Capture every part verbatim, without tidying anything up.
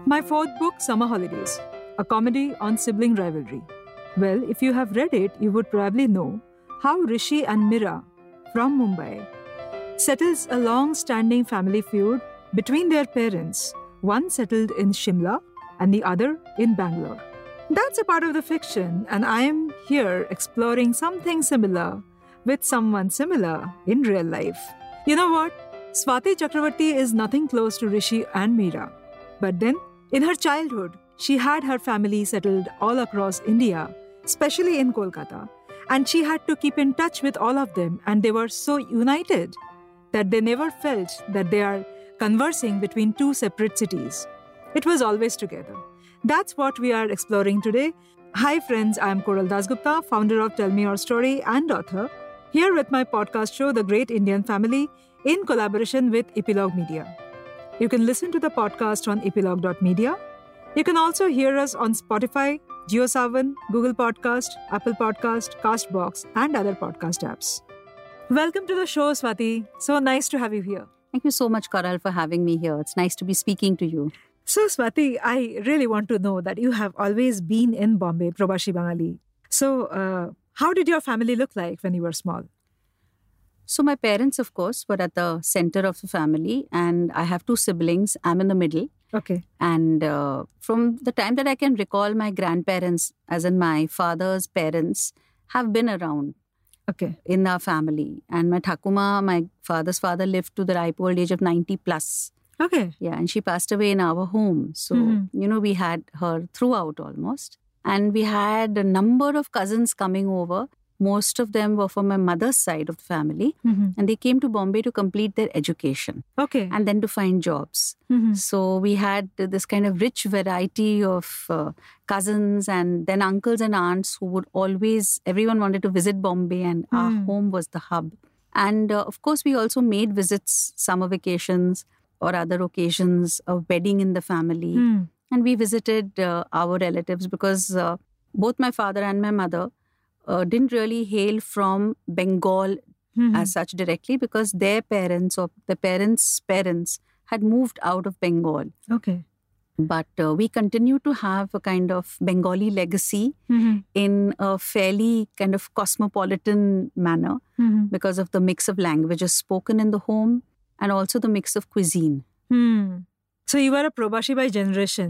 My fourth book, Summer Holidays, a comedy on sibling rivalry. Well, if you have read it, you would probably know how Rishi and Mira from Mumbai settles a long-standing family feud between their parents, one settled in Shimla and the other in Bangalore. That's a part of the fiction, and I am here exploring something similar with someone similar in real life. You know what? Swati Chakravarti is nothing close to Rishi and Meera. But then, in her childhood, she had her family settled all across India, especially in Kolkata, and she had to keep in touch with all of them, and they were so united that they never felt that they are conversing between two separate cities. It was always together. That's what we are exploring today. Hi friends, I am Koral Dasgupta, founder of Tell Me Your Story and author, here with my podcast show, The Great Indian Family, in collaboration with Epilogue Media. You can listen to the podcast on epilogue dot media. You can also hear us on Spotify, JioSaavn, Google Podcast, Apple Podcast, Castbox, and other podcast apps. Welcome to the show, Swati. So nice to have you here. Thank you so much, Koral, for having me here. It's nice to be speaking to you. So, Swati, I really want to know that you have always been in Bombay, Probashi Bangali. So, uh, how did your family look like when you were small? So, my parents, of course, were at the center of the family, and I have two siblings. I'm in the middle. Okay. And uh, from the time that I can recall, my grandparents, as in my father's parents, have been around. Okay. In our family. And my Thakuma, my father's father, lived to the ripe old age of ninety plus. Okay. Yeah, and she passed away in our home. So, mm-hmm. you know, we had her throughout almost. And we had a number of cousins coming over. Most of them were from my mother's side of the family. Mm-hmm. And they came to Bombay to complete their education. Okay. And then to find jobs. Mm-hmm. So we had this kind of rich variety of uh, cousins and then uncles and aunts who would always, everyone wanted to visit Bombay, and mm-hmm. our home was the hub. And uh, of course, we also made visits, summer vacations or other occasions, a wedding in the family. Mm. And we visited uh, our relatives because uh, both my father and my mother Uh, didn't really hail from Bengal mm-hmm. as such directly, because their parents or the parents' parents had moved out of Bengal. Okay. But uh, we continue to have a kind of Bengali legacy mm-hmm. in a fairly kind of cosmopolitan manner mm-hmm. because of the mix of languages spoken in the home and also the mix of cuisine. Hmm. So you are a Probashi by generation.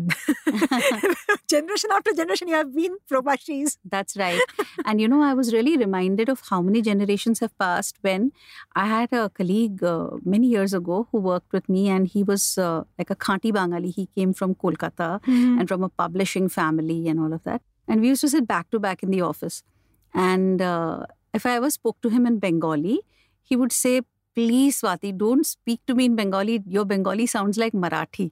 Generation after generation, you have been Probashis. That's right. And you know, I was really reminded of how many generations have passed when I had a colleague uh, many years ago who worked with me, and he was uh, like a Khanti Bangali. He came from Kolkata mm-hmm. and from a publishing family and all of that. And we used to sit back to back in the office. And uh, if I ever spoke to him in Bengali, he would say, "Please, Swati, don't speak to me in Bengali. Your Bengali sounds like Marathi."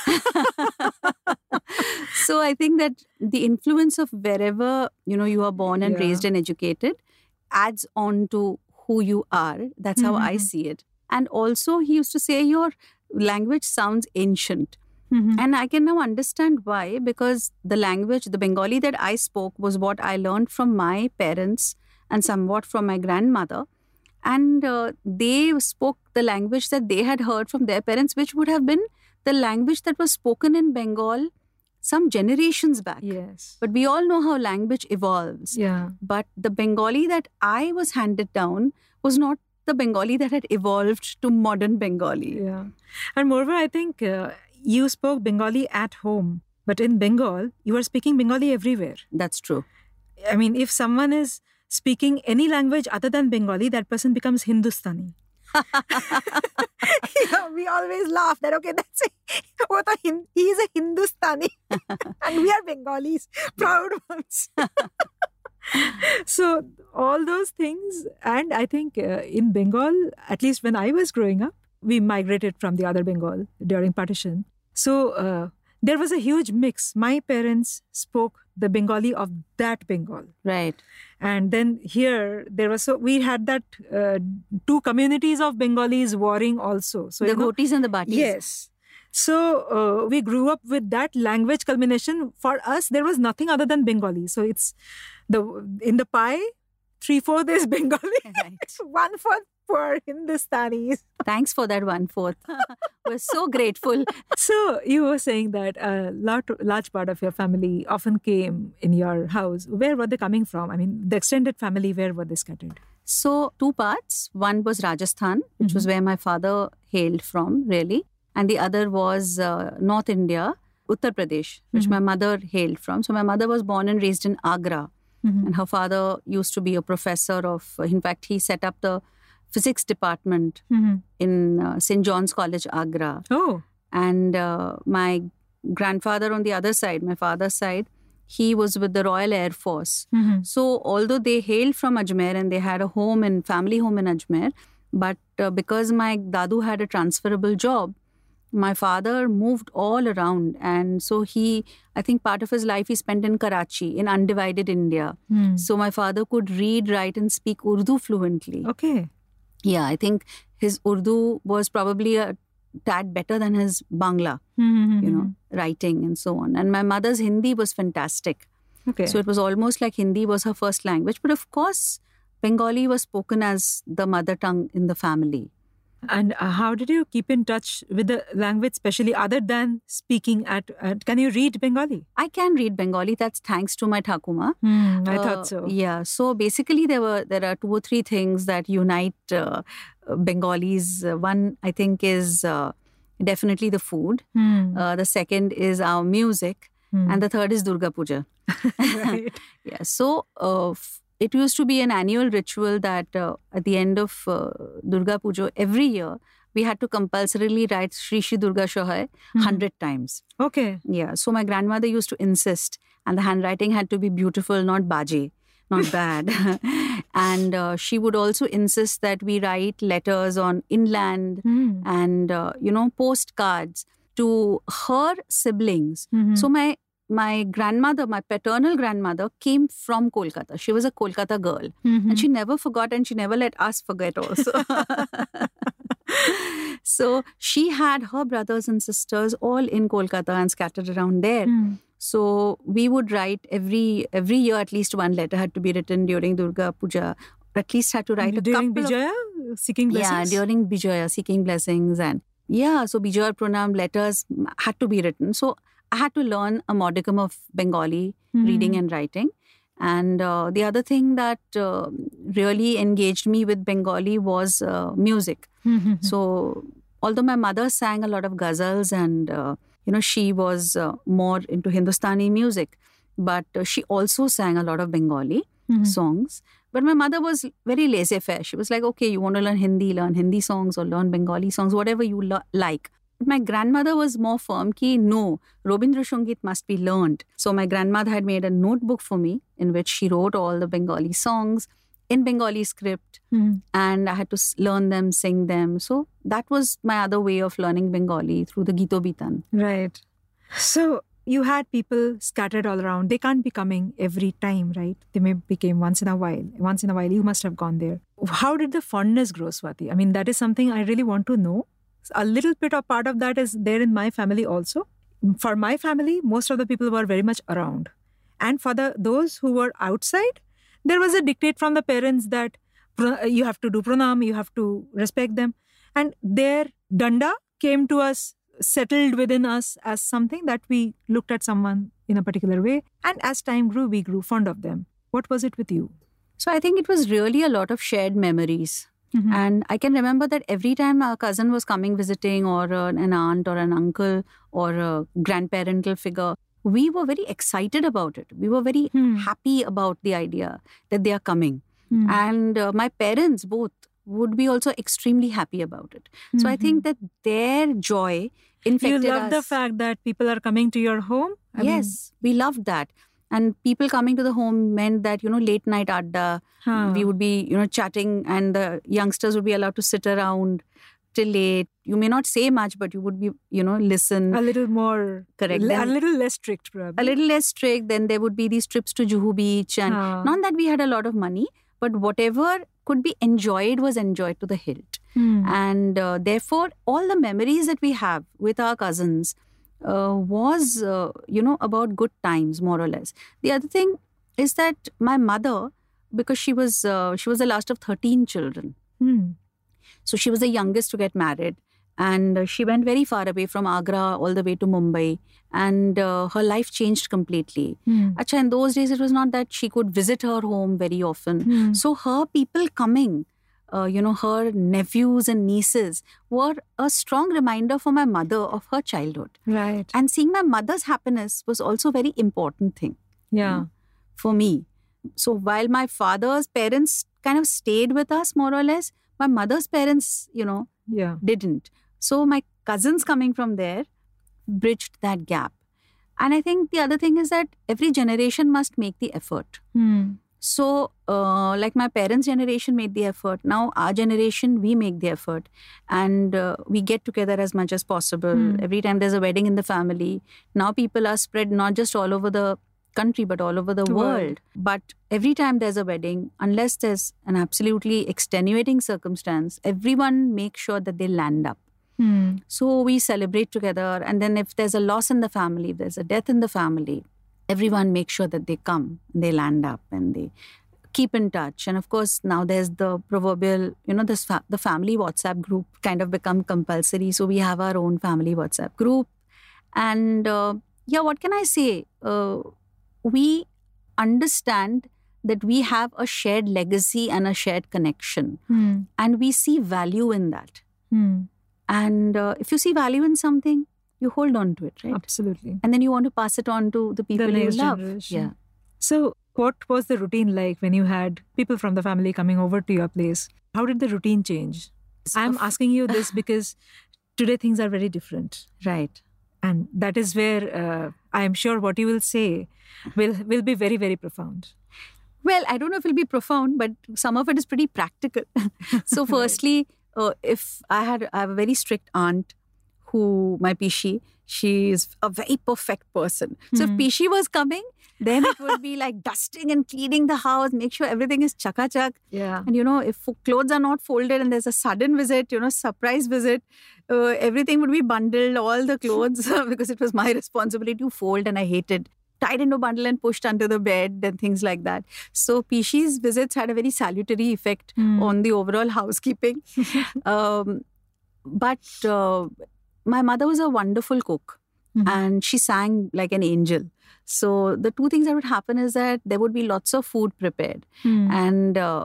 So I think that the influence of wherever, you know, you are born and yeah. raised and educated adds on to who you are. That's mm-hmm. how I see it. And also he used to say your language sounds ancient. Mm-hmm. And I can now understand why, because the language, the Bengali that I spoke was what I learned from my parents and somewhat from my grandmother. And uh, they spoke the language that they had heard from their parents, which would have been the language that was spoken in Bengal some generations back. Yes. But we all know how language evolves. Yeah. But the Bengali that I was handed down was not the Bengali that had evolved to modern Bengali. Yeah. And moreover, I think uh, you spoke Bengali at home. But in Bengal, you are speaking Bengali everywhere. That's true. I mean, if someone is speaking any language other than Bengali, that person becomes Hindustani. Yeah, we always laugh that, okay, that's it. He is a Hindustani. And we are Bengalis, proud ones. So all those things. And I think uh, in Bengal, at least when I was growing up, we migrated from the other Bengal during partition. So uh, there was a huge mix. My parents spoke the Bengali of that Bengal. Right. And then here, there was so we had that uh, two communities of Bengalis warring also. So the you know, Ghotis and the Bhatis. Yes. So uh, we grew up with that language culmination. For us, there was nothing other than Bengali. So it's the in the pie, three fourth is Bengali, right. one fourth poor Hindustanis. Thanks for that one-fourth. We're so grateful. So you were saying that a lot, large part of your family often came in your house. Where were they coming from? I mean, the extended family, where were they scattered? So two parts. One was Rajasthan, which mm-hmm. was where my father hailed from, really. And the other was uh, North India, Uttar Pradesh, which mm-hmm. my mother hailed from. So my mother was born and raised in Agra. Mm-hmm. And her father used to be a professor of, uh, in fact, he set up the physics department mm-hmm. in uh, Saint John's College, Agra. Oh. And uh, my grandfather on the other side, my father's side, he was with the Royal Air Force. Mm-hmm. So although they hailed from Ajmer and they had a home and family home in Ajmer, but uh, because my dadu had a transferable job, my father moved all around. And so he, I think part of his life he spent in Karachi, in undivided India. Mm. So my father could read, write and speak Urdu fluently. Okay. Yeah, I think his Urdu was probably a tad better than his Bangla, mm-hmm. you know, writing and so on. And my mother's Hindi was fantastic. Okay. So it was almost like Hindi was her first language. But of course, Bengali was spoken as the mother tongue in the family. And uh, how did you keep in touch with the language, especially other than speaking at... at can you read Bengali? I can read Bengali. That's thanks to my Thakuma. Mm, I uh, thought so. Yeah. So basically, there were there are two or three things that unite uh, Bengalis. Uh, one, I think, is uh, definitely the food. Mm. Uh, the second is our music. Mm. And the third is Durga Puja. Right. Yeah. So... Uh, f- It used to be an annual ritual that uh, at the end of uh, Durga Puja, every year, we had to compulsorily write Shri Shri Durga Shohai one hundred mm-hmm. times. Okay. Yeah. So my grandmother used to insist, and the handwriting had to be beautiful, not baje, not bad. And uh, she would also insist that we write letters on inland mm. and, uh, you know, postcards to her siblings. Mm-hmm. So my My grandmother, my paternal grandmother, came from Kolkata. She was a Kolkata girl. Mm-hmm. And she never forgot and she never let us forget also. So she had her brothers and sisters all in Kolkata and scattered around there. Mm. So we would write every every year, at least one letter had to be written during Durga Puja. At least had to write a during couple Bijaya, of... seeking blessings? Yeah, during Bijaya, seeking blessings. And yeah, so Bijaya Pranam letters had to be written. So I had to learn a modicum of Bengali mm-hmm. reading and writing. And uh, the other thing that uh, really engaged me with Bengali was uh, music. Mm-hmm. So although my mother sang a lot of ghazals and, uh, you know, she was uh, more into Hindustani music, but uh, she also sang a lot of Bengali mm-hmm. songs. But my mother was very laissez-faire. She was like, okay, you want to learn Hindi, learn Hindi songs or learn Bengali songs, whatever you lo- like. But my grandmother was more firm ki no, Robindra Sangeet must be learned. So my grandmother had made a notebook for me in which she wrote all the Bengali songs in Bengali script mm-hmm. and I had to learn them, sing them. So that was my other way of learning Bengali through the Gito Bitan. Right. So you had people scattered all around. They can't be coming every time, right? They may become once in a while. Once in a while, you must have gone there. How did the fondness grow, Swati? I mean, that is something I really want to know. A little bit of part of that is there in my family also. For my family, most of the people were very much around. And for the those who were outside, there was a dictate from the parents that you have to do pranam, you have to respect them. And their danda came to us, settled within us as something that we looked at someone in a particular way. And as time grew, we grew fond of them. What was it with you? So I think it was really a lot of shared memories. Mm-hmm. And I can remember that every time a cousin was coming visiting or uh, an aunt or an uncle or a grandparental figure, we were very excited about it. We were very mm. happy about the idea that they are coming. Mm. And uh, my parents both would be also extremely happy about it. Mm-hmm. So I think that their joy infected us. You love us. the fact that people are coming to your home? I yes, mean... we loved that. And people coming to the home meant that, you know, late night adda, huh. we would be, you know, chatting and the youngsters would be allowed to sit around till late. You may not say much, but you would be, you know, listen. A little more. Correct. L- then, a little less strict, probably. A little less strict. Then there would be these trips to Juhu Beach. And huh. not that we had a lot of money, but whatever could be enjoyed was enjoyed to the hilt. Hmm. And uh, therefore, all the memories that we have with our cousins Uh, was, uh, you know, about good times, more or less. The other thing is that my mother, because she was uh, she was the last of thirteen children. Mm. So she was the youngest to get married. And uh, she went very far away from Agra all the way to Mumbai. And uh, her life changed completely. Mm. Achha, in those days, it was not that she could visit her home very often. Mm. So her people coming, uh, you know, her nephews and nieces were a strong reminder for my mother of her childhood. Right. And seeing my mother's happiness was also a very important thing. Yeah. You know, for me. So while my father's parents kind of stayed with us more or less, my mother's parents, you know, Yeah. didn't. So my cousins coming from there bridged that gap. And I think the other thing is that every generation must make the effort. Mm. So uh, like my parents' generation made the effort. Now our generation, we make the effort. And uh, we get together as much as possible. Mm. Every time there's a wedding in the family. Now people are spread not just all over the country, but all over the, The world. world. But every time there's a wedding, unless there's an absolutely extenuating circumstance, everyone makes sure that they land up. Mm. So we celebrate together. And then if there's a loss in the family, if there's a death in the family, everyone makes sure that they come, they land up and they keep in touch. And of course, now there's the proverbial, you know, this fa- the family WhatsApp group kind of become compulsory. So we have our own family WhatsApp group. And uh, yeah, what can I say? Uh, we understand that we have a shared legacy and a shared connection. Mm. And we see value in that. Mm. And uh, if you see value in something, you hold on to it, right? Absolutely. And then you want to pass it on to the people The you next love. generation. Yeah. So, what was the routine like when you had people from the family coming over to your place? How did the routine change? I'm Of- asking you this because today things are very different. Right. And that is where uh, I am sure what you will say will, will be very, very profound. Well, I don't know if it'll be profound, but some of it is pretty practical. So firstly, uh, if I had I have a very strict aunt who, my Pishi, she is a very perfect person. So Hmm. if Pishi was coming, then it would be like dusting and cleaning the house, make sure everything is chaka-chak. Yeah. And, you know, if clothes are not folded and there's a sudden visit, you know, surprise visit, uh, everything would be bundled, all the clothes, because it was my responsibility to fold and I hated. Tied into a bundle and pushed under the bed and things like that. So Pishi's visits had a very salutary effect Hmm. on the overall housekeeping. um, but uh, my mother was a wonderful cook. Mhm. And she sang like an angel. So the two things that would happen is that there would be lots of food prepared. Hmm. And uh,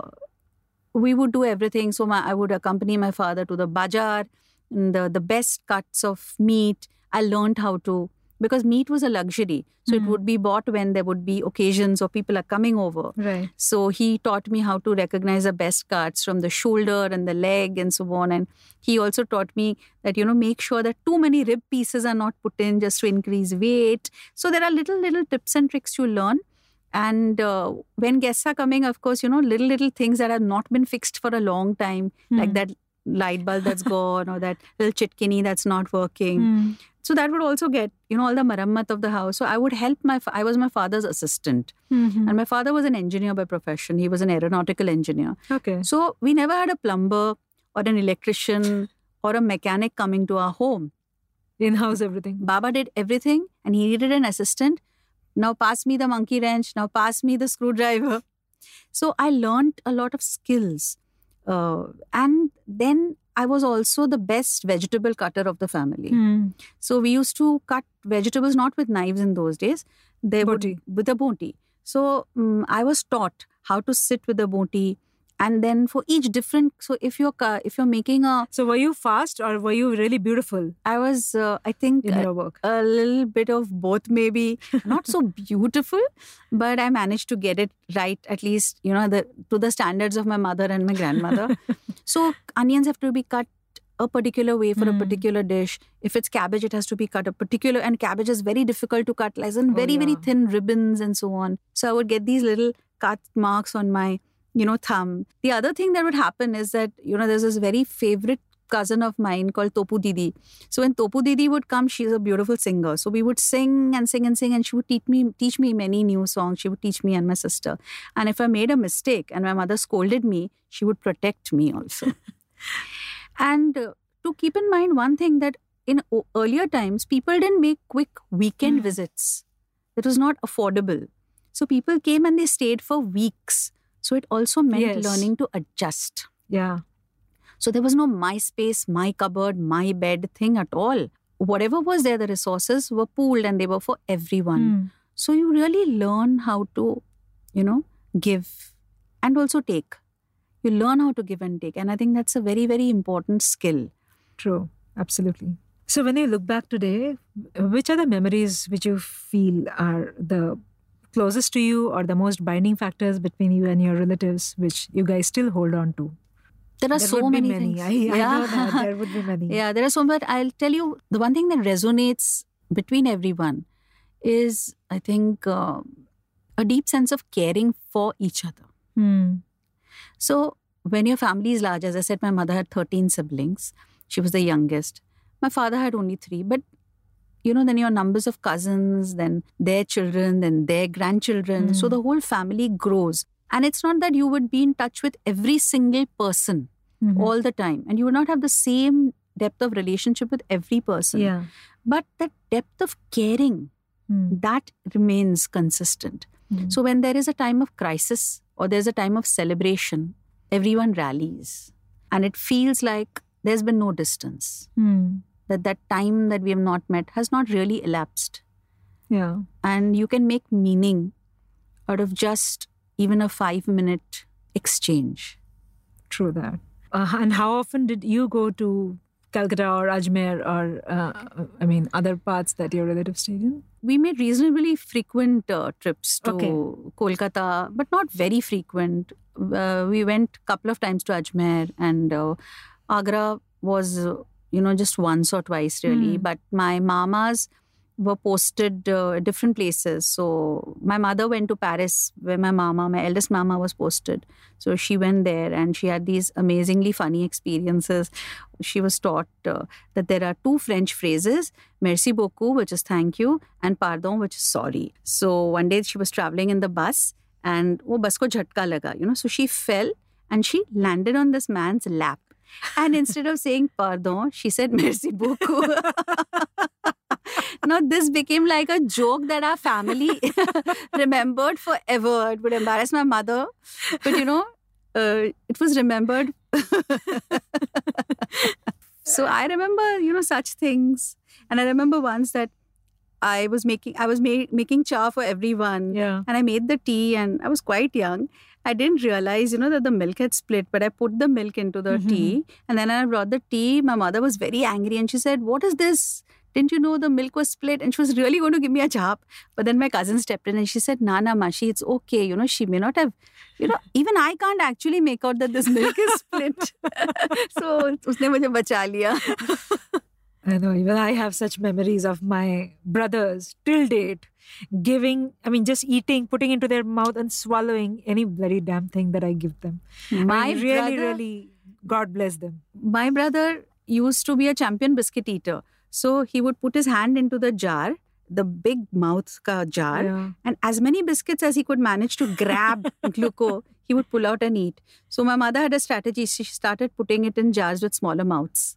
we would do everything. So my, I would accompany my father to the bazaar, and the, the best cuts of meat. I learned how to, because meat was a luxury. So Mm. it would be bought when there would be occasions or people are coming over. Right. So he taught me how to recognize the best cuts from the shoulder and the leg and so on. And he also taught me that, you know, make sure that too many rib pieces are not put in just to increase weight. So there are little, little tips and tricks you learn. And uh, when guests are coming, of course, you know, little, little things that have not been fixed for a long time, like Hmm. that light bulb that's gone or that little chitkini that's not working. Hmm. So that would also get, you know, all the marammat of the house. So I would help my, fa- I was my father's assistant. Mhm. And my father was an engineer by profession. He was an aeronautical engineer. Okay. So we never had a plumber or an electrician or a mechanic coming to our home. In-house everything. Baba did everything and he needed an assistant. Now pass me the monkey wrench. Now pass me the screwdriver. So I learned a lot of skills. Uh, and then I was also the best vegetable cutter of the family. Hmm. So we used to cut vegetables not with knives in those days. They Boti. would with a boti. So um, I was taught how to sit with a boti, and then for each different. So if you're ca- if you're making a, So were you fast or were you really beautiful I was uh, I think in a, your work? a little bit of both maybe. Not so beautiful, but I managed to get it right at least. You know, the to the standards of my mother and my grandmother. So onions have to be cut a particular way for a Hmm. particular dish. If it's cabbage, it has to be cut a particular, and cabbage is very difficult to cut, as in Oh, very, very yeah. thin ribbons and so on. So I would get these little cut marks on my, you know, thumb. The other thing that would happen is that, you know, there's this very favorite cousin of mine called Topu Didi. So when Topu Didi would come, she's a beautiful singer. So we would sing and sing and sing, and she would teach me teach me many new songs. She would teach me and my sister. And if I made a mistake and my mother scolded me, she would protect me also. And uh, to keep in mind one thing, that in o- earlier times, people didn't make quick weekend Mm. visits. It was not affordable. So people came and they stayed for weeks. So it also meant Yes. learning to adjust. Yeah. So there was no my space, my cupboard, my bed thing at all. Whatever was there, the resources were pooled and they were for everyone. Mm. So you really learn how to, you know, give and also take. You learn how to give and take. And I think that's a very, very important skill. True. Absolutely. So when you look back today, which are the memories which you feel are the closest to you or the most binding factors between you and your relatives, which you guys still hold on to? There are There so would be many, many. things. I, I know that there would be many. Yeah, there are so many. But I'll tell you, the one thing that resonates between everyone is, I think, uh, a deep sense of caring for each other. Hmm. So when your family is large, as I said, my mother had thirteen siblings. She was the youngest. My father had only three. But, you know, then your numbers of cousins, then their children, then their grandchildren. Mm. So the whole family grows. And it's not that you would be in touch with every single person Mm-hmm. all the time. And you would not have the same depth of relationship with every person. Yeah. But that depth of caring, Mm. that remains consistent. Mm. So when there is a time of crisis or there's a time of celebration, everyone rallies. And it feels like there's been no distance. Mm. That that time that we have not met has not really elapsed. Yeah. And you can make meaning out of just even a five-minute exchange. True that. Uh, and how often did you go to Calcutta or Ajmer or, uh, I mean, other parts that your relatives stayed in? We made reasonably frequent uh, trips to Okay. Kolkata, but not very frequent. Uh, we went a couple of times to Ajmer, and uh, Agra was, uh, you know, just once or twice really. Hmm. But my mamas were posted uh, at different places. So my mother went to Paris where my mama, my eldest mama, was posted. So she went there and she had these amazingly funny experiences. She was taught uh, that there are two French phrases, merci beaucoup, which is thank you, and pardon, which is sorry. So one day she was traveling in the bus and wo bus ko jhatka laga, you know, so she fell and she landed on this man's lap. And instead of saying pardon, she said merci beaucoup. Now, this became like a joke that our family remembered forever. It would embarrass my mother. But, you know, uh, it was remembered. So I remember, you know, such things. And I remember once that I was making, I was ma- making cha for everyone. Yeah. And I made the tea and I was quite young. I didn't realize, you know, that the milk had split, but I put the milk into the Mm-hmm. tea. And then I brought the tea. My mother was very angry and she said, "What is this? Didn't you know the milk was split?" And she was really going to give me a chap. But then my cousin stepped in and she said, "Na, na, Mashi, it's okay. You know, she may not have, you know, even I can't actually make out that this milk is split." So, usne mujhe bacha liya. I know, even I have such memories of my brothers till date giving, I mean, just eating, putting into their mouth and swallowing any bloody damn thing that I give them. My I mean, really, brother, really, God bless them. my brother used to be a champion biscuit eater. So he would put his hand into the jar, the big mouth ka jar, Yeah. and as many biscuits as he could manage to grab gluco, he would pull out and eat. So my mother had a strategy. She started putting it in jars with smaller mouths.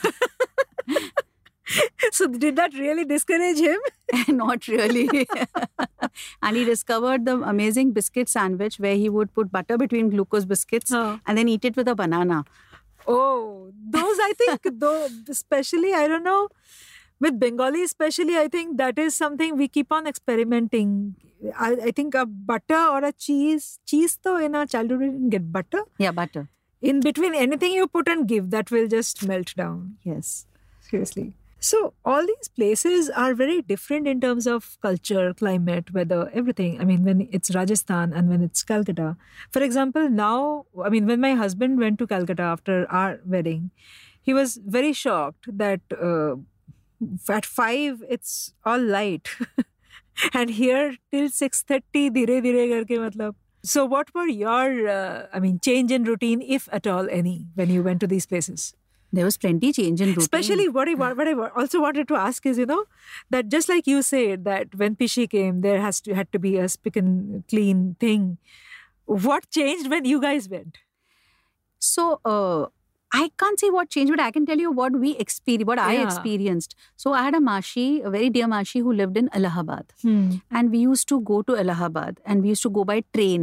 So did that really discourage him? Not really. And he discovered the amazing biscuit sandwich where he would put butter between glucose biscuits Oh. and then eat it with a banana. Oh, those I think, though, especially, I don't know, with Bengali especially, I think that is something we keep on experimenting. I, I think a butter or a cheese, cheese though in our childhood we didn't get butter. Yeah, butter. In between anything you put and give, that will just melt down. Yes. Seriously. So all these places are very different in terms of culture, climate, weather, everything. I mean, when it's Rajasthan and when it's Calcutta. For example, now, I mean, when my husband went to Calcutta after our wedding, he was very shocked that uh, at five, it's all light. And here till six thirty, dire dire karke matlab. So what were your, uh, I mean, change in routine, if at all any, when you went to these places? There was plenty change in routine. Especially what I, what I also wanted to ask is, you know, that just like you said that when Pishi came, there has to had to be a spick and clean thing. What changed when you guys went? So, uh, I can't say what changed, but I can tell you what we experienced, what I Yeah. experienced. So, I had a Mashi, a very dear Mashi who lived in Allahabad. Hmm. And we used to go to Allahabad and we used to go by train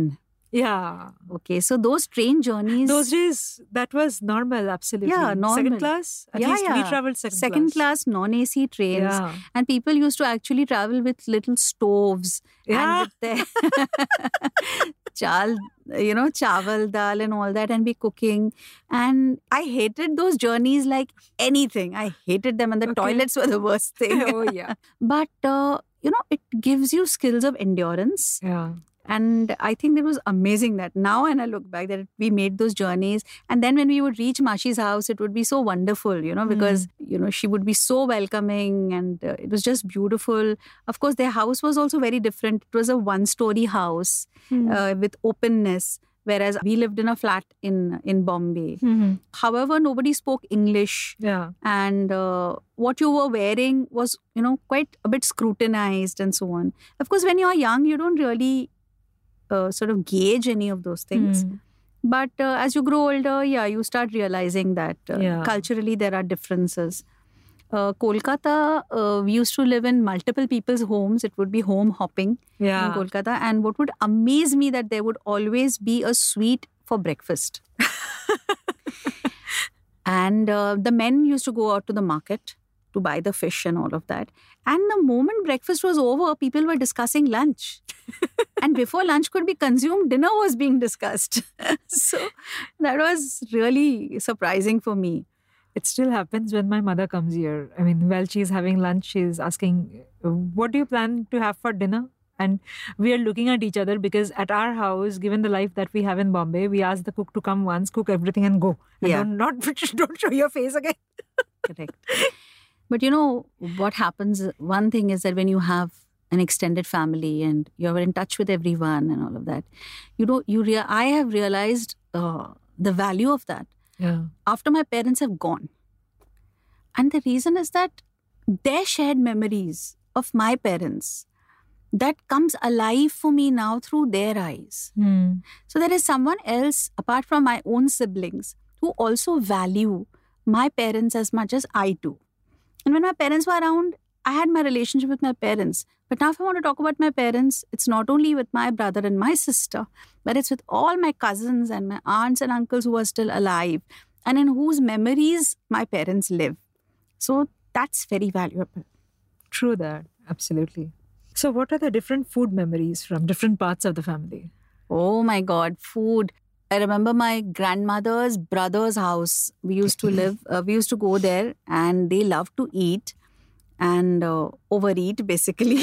Yeah. Okay, so those train journeys. Those days, that was normal, absolutely. Yeah, normal. Second class? At yeah, least yeah. we traveled second, second class. class non-A C trains. Yeah. And people used to actually travel with little stoves. Yeah. And with their chal, you know, chawal, dal and all that and be cooking. And I hated those journeys like anything. I hated them and the Okay. toilets were the worst thing. Oh, yeah. But, uh, you know, it gives you skills of endurance. Yeah. And I think it was amazing that now when I look back that we made those journeys. And then when we would reach Mashi's house, it would be so wonderful, you know, because, mm. you know, she would be so welcoming and uh, it was just beautiful. Of course, their house was also very different. It was a one-story house mm. uh, with openness. Whereas we lived in a flat in, in Bombay. Mm-hmm. However, nobody spoke English. Yeah. And uh, what you were wearing was, you know, quite a bit scrutinized and so on. Of course, when you're young, you don't really uh, sort of gauge any of those things. Mm. But uh, as you grow older, yeah, you start realizing that uh, yeah. culturally there are differences. Uh, Kolkata, uh, we used to live in multiple people's homes. It would be home hopping yeah. in Kolkata. And what would amaze me that there would always be a sweet for breakfast. And uh, the men used to go out to the market to buy the fish and all of that. And the moment breakfast was over, people were discussing lunch. And before lunch could be consumed, dinner was being discussed. So that was really surprising for me. It still happens when my mother comes here. I mean, while she's having lunch, she's asking, what do you plan to have for dinner? And we are looking at each other because at our house, given the life that we have in Bombay, we ask the cook to come once, cook everything and go. And yeah. don't, not, don't show your face again. Correct. But you know, what happens, one thing is that when you have an extended family and you're in touch with everyone and all of that, you know, you rea- I have realized uh, the value of that. Yeah. After my parents have gone. And the reason is that their shared memories of my parents, that comes alive for me now through their eyes. Mm. So there is someone else apart from my own siblings who also value my parents as much as I do. And when my parents were around, I had my relationship with my parents. But now if I want to talk about my parents, it's not only with my brother and my sister, but it's with all my cousins and my aunts and uncles who are still alive and in whose memories my parents live. So that's very valuable. True that. Absolutely. So what are the different food memories from different parts of the family? Oh my God, food. I remember my grandmother's brother's house. We used to live, uh, we used to go there and they loved to eat. And uh, overeat, basically.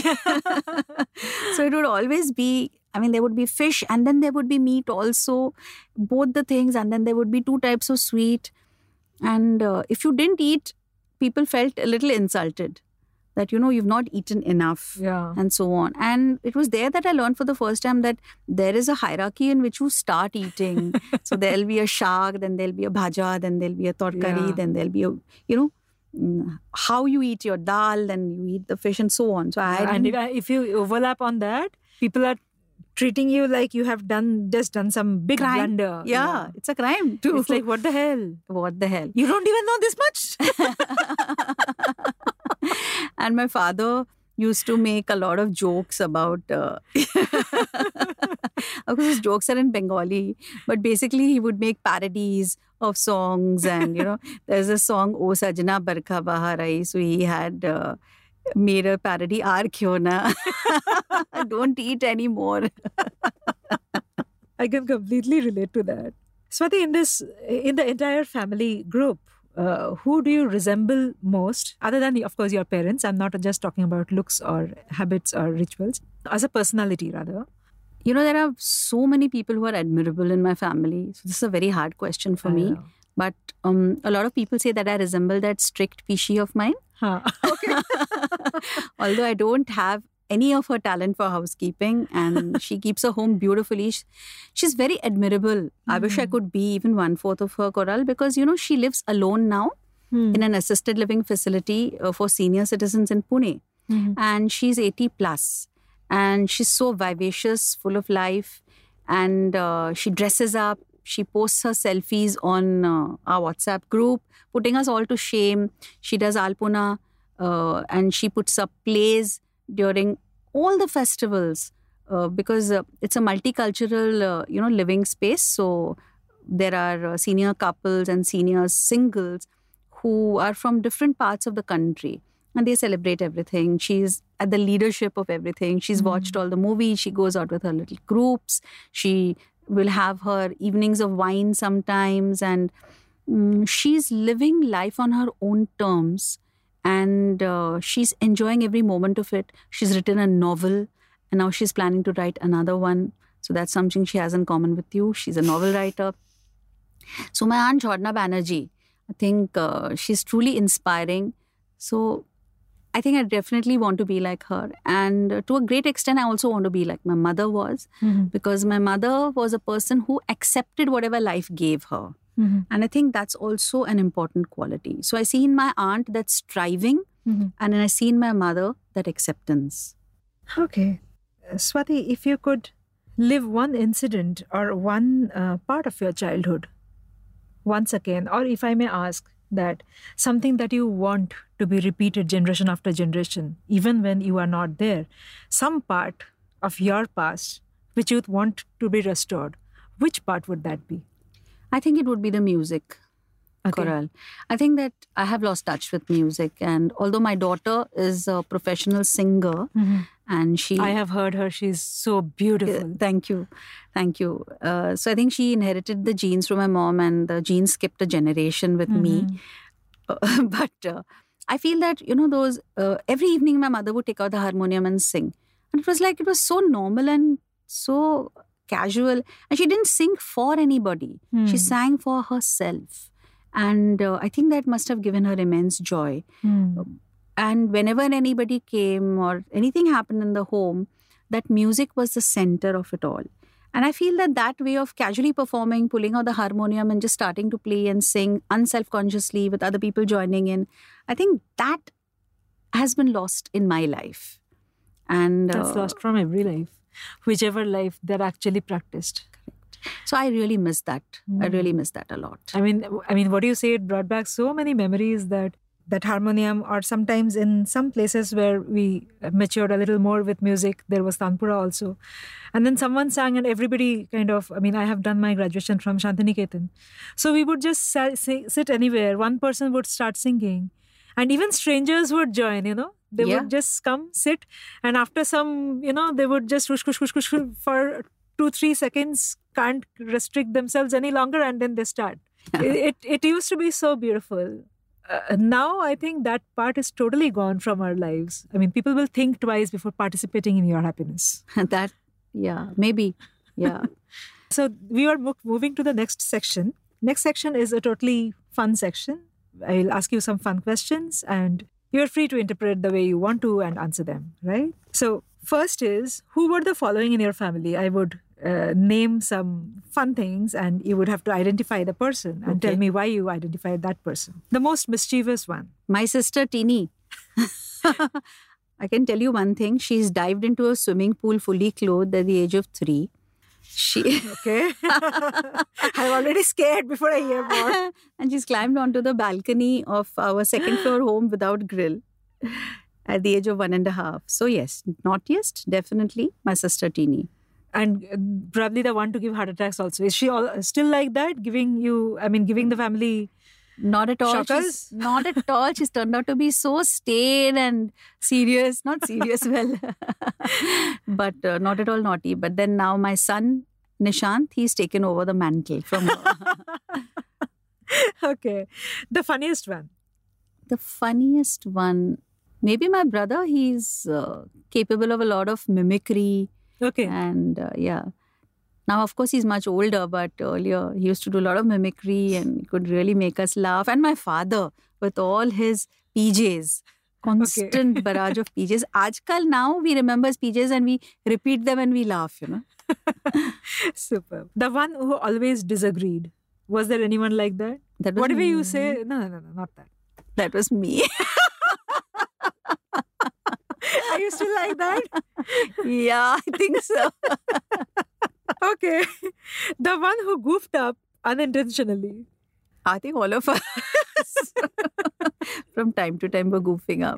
So it would always be, I mean, there would be fish and then there would be meat also, both the things. And then there would be two types of sweet. And uh, if you didn't eat, people felt a little insulted that, you know, you've not eaten enough yeah. and so on. And it was there that I learned for the first time that there is a hierarchy in which you start eating. So there'll be a shag, then there'll be a bhaja, then there'll be a torkari, yeah. then there'll be a, you know, how you eat your dal, then you eat the fish and so on. So I and if, if you overlap on that, people are treating you like you have done just done some big crime. blunder. Yeah, yeah, it's a crime too. It's like, what the hell? What the hell? You don't even know this much? And my father used to make a lot of jokes about... Uh, of course, his jokes are in Bengali. But basically, he would make parodies of songs. And, you know, there's a song, O Sajna Barkha Bahar Aayi. So he had uh, made a parody, Aar Kyo Na. Don't eat anymore. I can completely relate to that. Swati, in this, in the entire family group, uh, who do you resemble most? Other than, of course, your parents. I'm not just talking about looks or habits or rituals. As a personality, rather. You know, there are so many people who are admirable in my family. So this is a very hard question for I me. know. But um, a lot of people say that I resemble that strict Pishi of mine. Huh. Okay. Although I don't have any of her talent for housekeeping and she keeps her home beautifully. She's very admirable. Mm. I wish I could be even one-fourth of her, Koral, because, you know, she lives alone now mm. in an assisted living facility uh, for senior citizens in Pune. Mm-hmm. And she's eighty plus. And she's so vivacious, full of life. And uh, she dresses up. She posts her selfies on uh, our WhatsApp group, putting us all to shame. She does Alpuna uh, and she puts up plays during all the festivals uh, because uh, it's a multicultural, uh, you know, living space. So there are uh, senior couples and senior singles who are from different parts of the country, and they celebrate everything. She's at the leadership of everything. She's mm. watched all the movies. She goes out with her little groups. She will have her evenings of wine sometimes, and um, she's living life on her own terms, and uh, she's enjoying every moment of it. She's written a novel, and now she's planning to write another one. So that's something she has in common with you. She's a novel writer. So my aunt Jhodna Banerjee, I think uh, she's truly inspiring. So I think I definitely want to be like her. And uh, to a great extent, I also want to be like my mother was. Mm-hmm. Because my mother was a person who accepted whatever life gave her. Mm-hmm. And I think that's also an important quality. So I see in my aunt that striving, mm-hmm. and then I see in my mother that acceptance. Okay. Uh, Swati, if you could live one incident or one uh, part of your childhood once again, or if I may ask that something that you want to be repeated generation after generation, even when you are not there, some part of your past which you want to be restored, which part would that be? I think it would be the music, okay. Koral. I think that I have lost touch with music, and although my daughter is a professional singer, mm-hmm. and she... I have heard her, she's so beautiful. Uh, thank you. Thank you. Uh, so I think she inherited the genes from my mom, and the genes skipped a generation with mm-hmm. me. Uh, but uh, I feel that, you know, those... Uh, every evening my mother would take out the harmonium and sing. And it was like, it was so normal and so casual. And she didn't sing for anybody. Mm. She sang for herself. And uh, I think that must have given her immense joy. Mm. And whenever anybody came or anything happened in the home, that music was the center of it all. And I feel that that way of casually performing, pulling out the harmonium and just starting to play and sing unself-consciously with other people joining in, I think that has been lost in my life. And That's uh, lost from every life, whichever life they're actually practiced. So I really miss that. Mm. I really miss that a lot. I mean, I mean, what you say, it brought back so many memories that that harmonium, or sometimes in some places where we matured a little more with music, there was Tanpura also. And then someone sang and everybody kind of, I mean, I have done my graduation from Shantiniketan. So we would just sit anywhere. One person would start singing and even strangers would join, you know. They yeah. would just come, sit, and after some, you know, they would just whoosh, whoosh, whoosh, whoosh, for two, three seconds, can't restrict themselves any longer, and then they start. it, it it used to be so beautiful. Uh, now I think that part is totally gone from our lives. I mean, people will think twice before participating in your happiness. that, yeah, maybe, yeah. So we are mo- moving to the next section. Next section is a totally fun section. I'll ask you some fun questions and you're free to interpret the way you want to and answer them, right? So first is, who were the following in your family? I would uh, name some fun things and you would have to identify the person and okay. tell me why you identified that person. The most mischievous one. My sister Teeny. I can tell you one thing. She's dived into a swimming pool fully clothed at the age of three. She Okay. I'm already scared before I hear more. And she's climbed onto the balcony of our second floor home without grill at the age of one and a half. So yes, naughtiest, definitely my sister Teeny. And probably the one to give heart attacks also. Is she all, still like that? Giving you, I mean, giving the family... Not at all. She's, not at all. She's turned out to be so staid and serious. Not serious, well, but uh, not at all naughty. But then now my son, Nishant, he's taken over the mantle from her. Okay. The funniest one? The funniest one, maybe my brother. He's uh, capable of a lot of mimicry. Okay. And uh, yeah. Now, of course, he's much older, but earlier he used to do a lot of mimicry and he could really make us laugh. And my father, with all his P Js, constant okay. barrage of P Js. Ajkal now we remember his P Js and we repeat them and we laugh, you know. Super. The one who always disagreed. Was there anyone like that? That was Whatever me. you say, no, no, no, no, not that. That was me. Are you still like that? Yeah, I think so. Okay. The one who goofed up unintentionally. I think all of us from time to time were goofing up.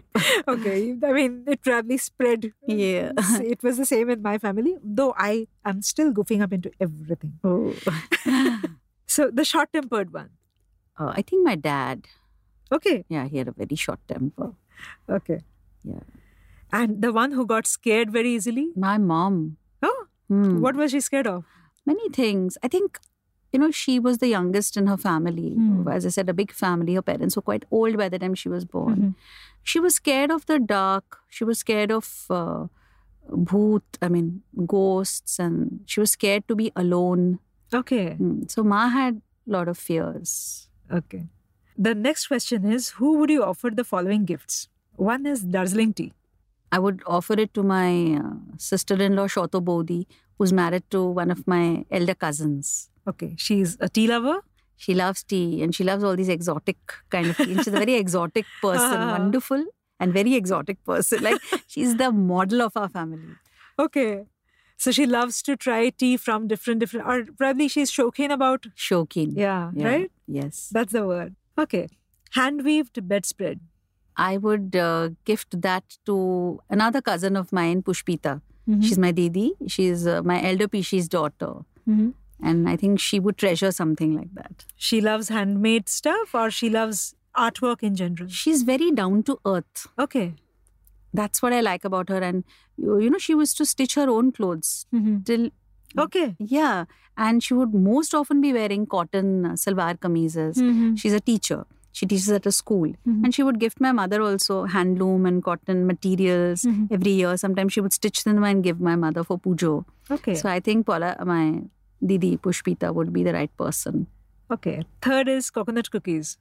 Okay. I mean, it probably spread. Yeah. It was the same in my family, though I am still goofing up into everything. Oh. So the short-tempered one. Uh, I think my dad. Okay. Yeah, he had a very short temper. Okay. Yeah. And the one who got scared very easily? My mom. Oh, Hmm. what was she scared of? Many things. I think, you know, she was the youngest in her family. Hmm. As I said, a big family. Her parents were quite old by the time she was born. Mm-hmm. She was scared of the dark. She was scared of uh, bhoot, I mean, ghosts. And she was scared to be alone. Okay. Hmm. So Ma had a lot of fears. Okay. The next question is, who would you offer the following gifts? One is Darjeeling tea. I would offer it to my uh, sister-in-law, Shoto Bodhi, who's married to one of my elder cousins. Okay. She's a tea lover? She loves tea and she loves all these exotic kind of tea. She's a very exotic person, wonderful and very exotic person. Like, she's the model of our family. Okay. So she loves to try tea from different, different, or probably she's shaukin about. Shaukin. Yeah, Yeah. right? Yes. That's the word. Okay. Hand-weaved bedspread. I would uh, gift that to another cousin of mine, Pushpita. Mm-hmm. She's my Didi. She's uh, my elder Pishi's daughter. Mm-hmm. And I think she would treasure something like that. She loves handmade stuff or she loves artwork in general? She's very down to earth. Okay. That's what I like about her. And, you, you know, she was to stitch her own clothes. Mm-hmm. Till, Okay. yeah. And she would most often be wearing cotton uh, salwar kameezes. Mm-hmm. She's a teacher. She teaches at a school. Mm-hmm. And she would gift my mother also handloom and cotton materials Mm-hmm. every year. Sometimes she would stitch them and give my mother for pujo. Okay. So I think Paula, my Didi Pushpita would be the right person. Okay. Third is coconut cookies.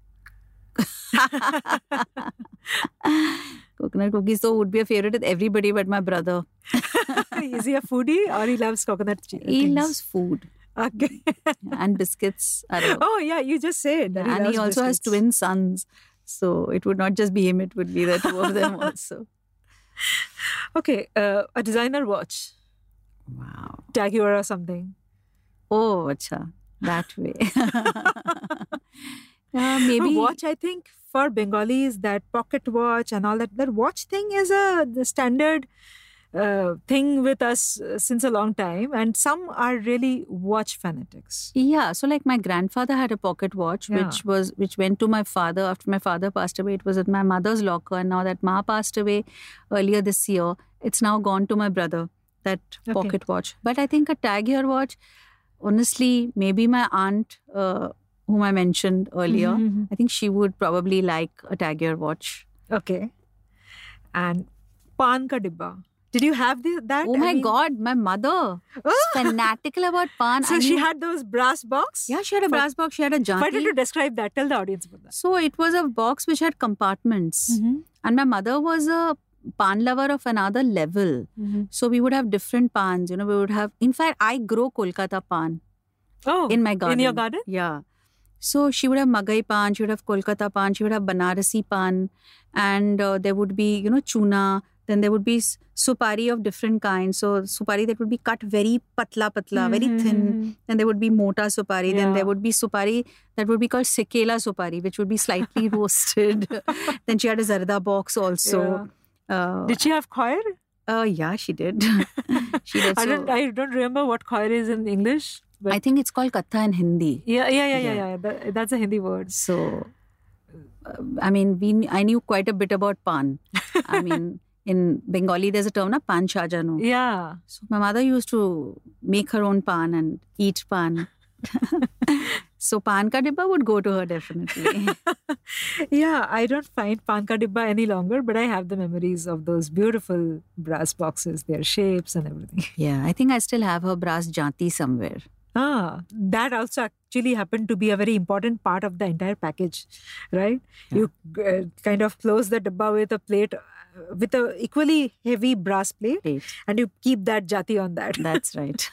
Coconut cookies so would be a favorite with everybody but my brother. Is he a foodie or he loves coconut che- He things? loves food Okay. and biscuits. Are a- Oh, yeah, you just said that and he, he loves also has biscuits. twin sons. So it would not just be him, it would be the two of them also. Okay, uh, a designer watch. Wow. Jaguar or something. Oh, acha. That way. uh, maybe. Watch, I think, for Bengalis, that pocket watch and all that. That watch thing is a the standard uh, thing with us uh, since a long time. And some are really watch fanatics. Yeah, so like my grandfather had a pocket watch, Yeah. which was which went to my father after my father passed away. It was at my mother's locker, and now that Ma passed away earlier this year, it's now gone to my brother. That Okay. pocket watch. But I think a tag hair watch, honestly, maybe my aunt, uh, whom I mentioned earlier, Mhm. I think she would probably like a tag hair watch. Okay. And pan ka dibba. Did you have the, that? Oh I my mean- God, my mother is fanatical about pan. So I she knew- had those brass box? Yeah, she had a brass box. She had a Why did janti. you describe that? Tell the audience about that. So it was a box which had compartments. Mm-hmm. And my mother was a pan lover of another level. Mm-hmm. So we would have different pans. You know, we would have... In fact, I grow Kolkata pan Oh, in my garden. in your garden? Yeah. So she would have Magai pan, she would have Kolkata pan, she would have Banarasi pan. And uh, there would be, you know, chuna. Then there would be s- supari of different kinds. So supari that would be cut very patla patla, very thin. Then there would be mota supari. Then Yeah. there would be supari that would be called sekela supari, which would be slightly roasted. Then she had a zarda box also. Uh, Did she have khoir? uh, yeah, she did. she did. I So, don't. I don't remember what khoir is in English. But I think it's called katha in Hindi. yeah, yeah, yeah, yeah, Yeah. yeah. That, that's a Hindi word. So, uh, I mean, we I knew quite a bit about pan. I mean, in Bengali, there's a term, na, pan shajano. Yeah. So my mother used to make her own pan and eat pan. So pan ka dibba would go to her definitely. Yeah, I don't find pan ka dibba any longer, but I have the memories of those beautiful brass boxes, their shapes and everything. Yeah, I think I still have her brass janti somewhere. Ah, that also actually happened to be a very important part of the entire package, right? Yeah. You uh, kind of close the dabba with a plate, uh, with a equally heavy brass plate, Great. and you keep that jati on that. That's right.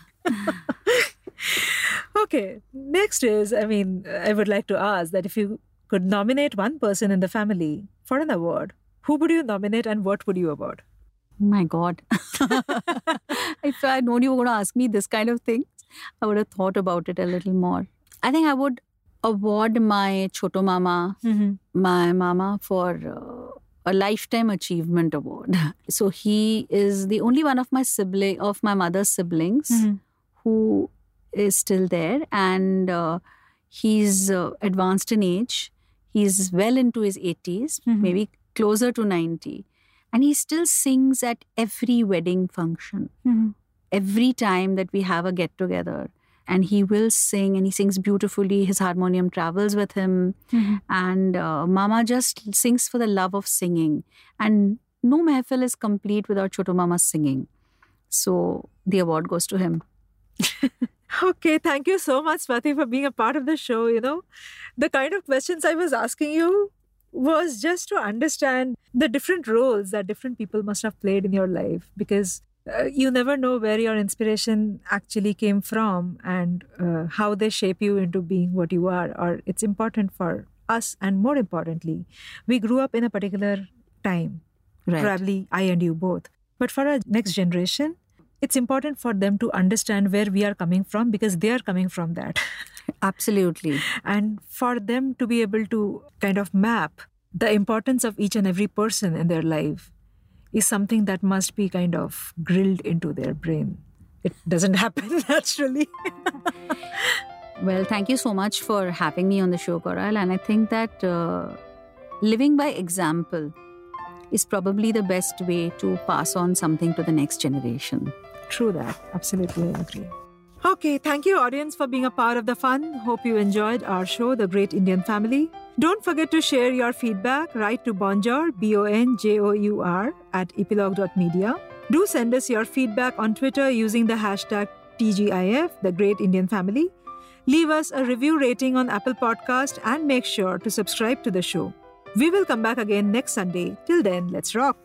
Okay, next is, I mean, I would like to ask that if you could nominate one person in the family for an award, who would you nominate and what would you award? My God. If I had known you were going to ask me this kind of thing, I would have thought about it a little more. I think I would award my Choto Mama, Mm-hmm. my mama, for uh, a lifetime achievement award. So he is the only one of my sibling, of my mother's siblings, mm-hmm. who is still there, and uh, he's uh, advanced in age. He's well into his eighties, mm-hmm. maybe closer to ninety. And he still sings at every wedding function, mm-hmm. every time that we have a get-together. And he will sing, and he sings beautifully. His harmonium travels with him. Mm-hmm. And uh, Mama just sings for the love of singing. And no mehfil is complete without Choto Mama singing. So the award goes to him. Okay, thank you so much, Swati, for being a part of the show. You know, the kind of questions I was asking you was just to understand the different roles that different people must have played in your life, because uh, you never know where your inspiration actually came from and uh, how they shape you into being what you are. Or it's important for us, and more importantly, we grew up in a particular time, right. Probably I and you both. But for our next generation, it's important for them to understand where we are coming from, because they are coming from that. Absolutely. And for them to be able to kind of map the importance of each and every person in their life is something that must be kind of grilled into their brain. It doesn't happen naturally. Well, thank you so much for having me on the show, Koral. And I think that uh, living by example is probably the best way to pass on something to the next generation. True that. Absolutely, I agree. Okay, thank you, audience, for being a part of the fun. Hope you enjoyed our show, The Great Indian Family. Don't forget to share your feedback. Write to Bonjour, B O N J O U R, at epilogue dot media. Do send us your feedback on Twitter using the hashtag T G I F, The Great Indian Family. Leave us a review rating on Apple Podcast and make sure to subscribe to the show. We will come back again next Sunday. Till then, let's rock.